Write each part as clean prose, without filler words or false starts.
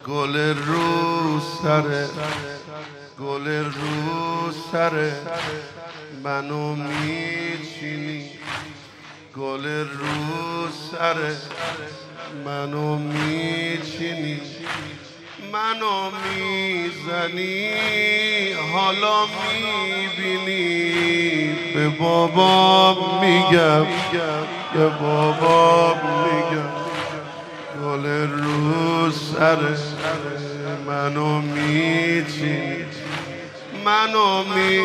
گل رو سره، گل رو سره منو میچینی، گل رو سره منو میچینی، منو میزنی حالا میبینی. به بابام میگم، به بابام میگم گل رو سره منو میچینی، منو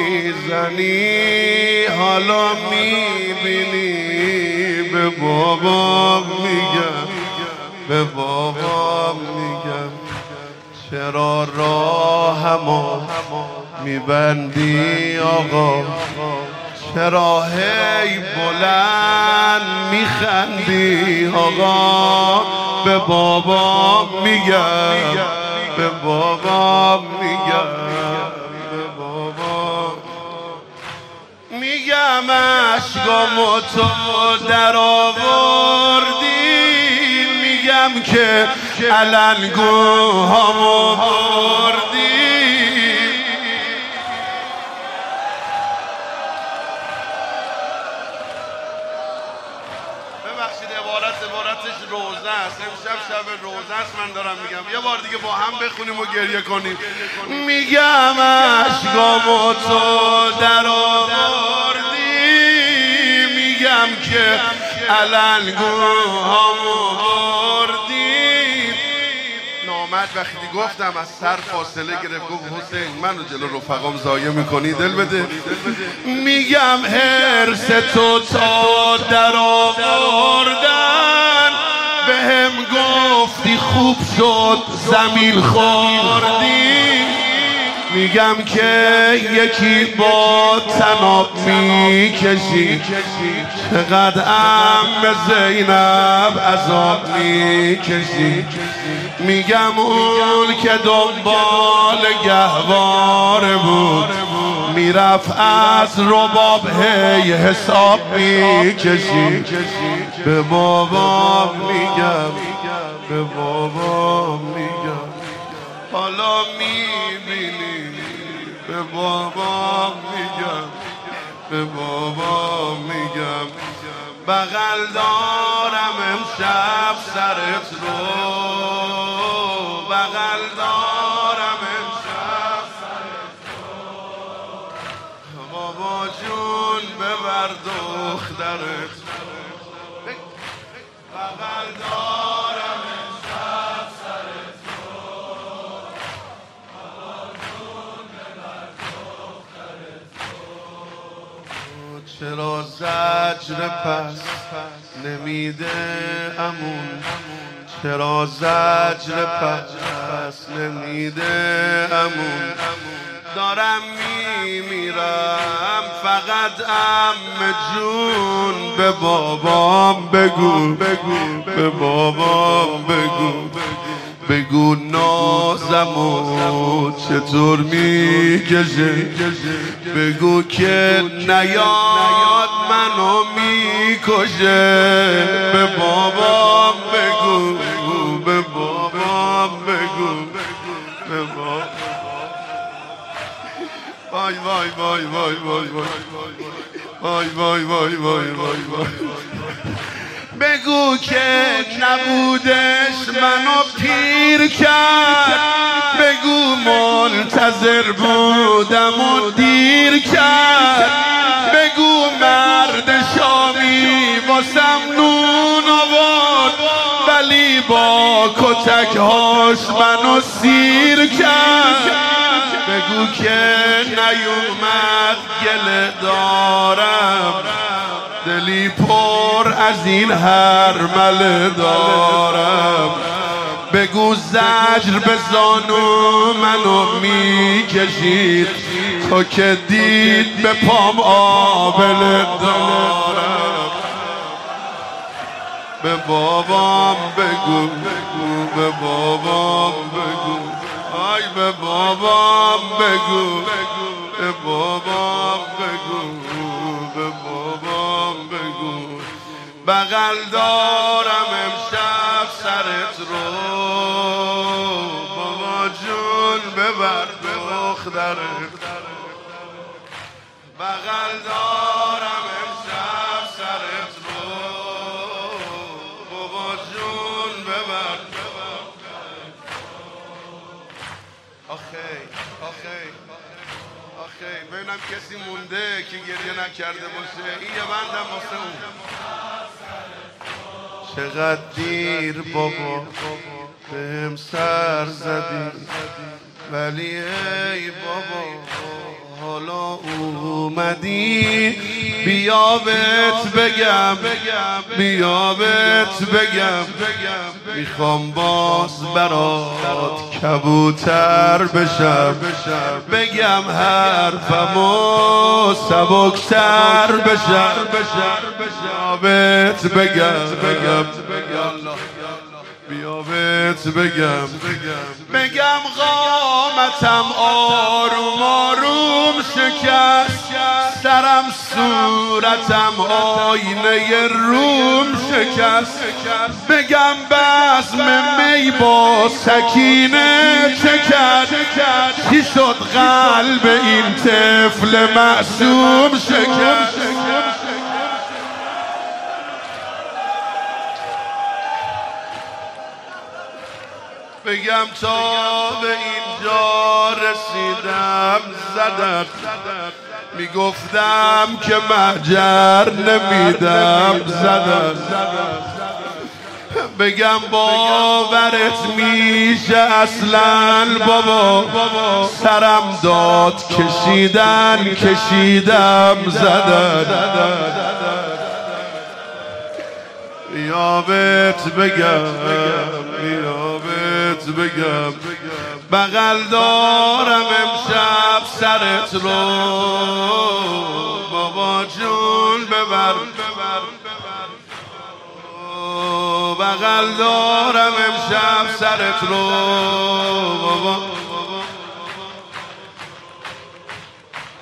میزنی حالا میبینی. به بابام میگم، به بابام میگم چرا راهمو میبندی آقا، چرا هی بلند میخندی آقا. به بابام میگم، به بابام میگم، به بابام میگم اشکامو تو در آوردی، میگم که علنگوهامو بردی. ببخشید عبارتش روزه است، امشب شب روزه است، من دارم میگم یه بار دیگه با هم بخونیم و گریه کنیم. میگم اشکامو تو در آوردی، میگم که علنگوهامو بردی. نامرد وقتی گفتم از سر فاصله گرفت، گفت حسین منو جلو رفقام ضایع میکنی، دل بده. میگم حرص تو تا در آوردن، بهم گفتی خوب شد زمین خوردی. میگم که یکی با طناب میکشی، چقدر عم زینب عذاب میکشی. میگم اون که دنبال گهواره بود، میرفت از رباب هی حساب میکشی. به بابام میگم، به بابام میگم حالا میبینی. به بابام میگم، به بابام میگم بغل دارم امشب سرت رو، بغل دارم امشب سرت رو. بابا جون ببر دخترت، بغل دارم امشب سرت رو. بابا جون ببر دخترت رو. چرا زجر پس نمیده امون، چرا زجر پس نمیده امون. دارم میمیرم فقط عم جون. به بابام بگو، به بابام بگو، بگو نازمو چطور میکشه، بگو که نیاد منو میکشه. به بابام بگو، به بابام بگو، به بابام. وای وای وای وای وای وای وای وای وای وای وای. بگو که نبودش منو پیر کرد، بگو منتظر بودم و دیر کرد. بگو مرد شامی واسم نون آورد، ولی با کتکهاش منو سیر کرد. بگو که نیومد گله دارم، دلی پر از این هرمله دارم. بگو زجر به زانو منو میکشید، تو که دید به پام آبله دارم. به بابام بگو، به بابام بگو، آی به بابام بگو، به بابام بگو، به بابام بگو بغل دارم امشب سرت رو. ببر دخترت بغل دارم امشب سرت رو بابا جون ببر آخی ببینم کسی مونده که گریه نکرده باشه این یه بندم واسه اون چقدر دیر بابا بهم سر زدی ولی ای بابا حالا اومدی بیا بهت بگم میخوام باز برات کبوتر بشم بگم حرفمو سبکتر بشم بیا بهت بگم قامتم آروم آروم شکست سرم صورتم آینه روم شکست بگم بزم می با سکینه چکد چی شد قلب این طفل معصوم شکست بگم تا به اینجا رسیدم زدت میگفتم که مهجر نمیدم زدت بگم باورت میشه اصلا بابا سرم داد کشیدم زدت یابت بگم بغل دارم امشب سرت رو بابا جون ببر بغل دارم امشب سرت رو بابا